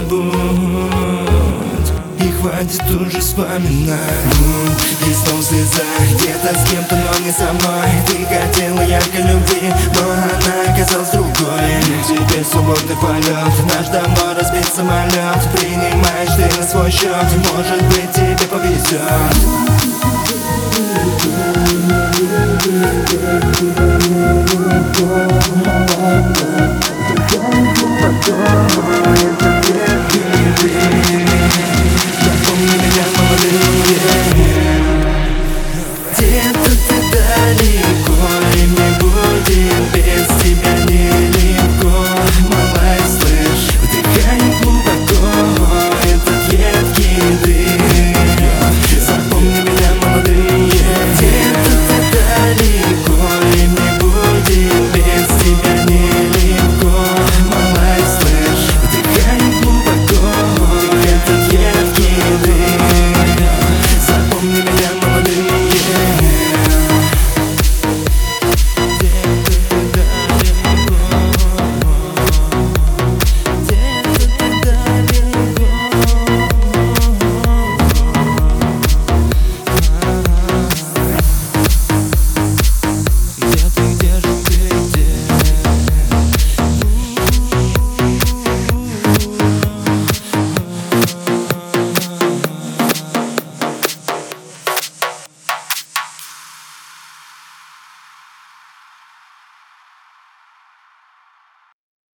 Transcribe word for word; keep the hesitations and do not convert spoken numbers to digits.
забудь, и хватит уже вспоминать. Листом в слезах, где-то с кем-то, но не со мной. Ты хотела яркой любви, но она оказалась другой. Теперь свободный полет, наш домой разбит самолет. Принимаешь ты на свой счет, может быть тебе повезет. Oh,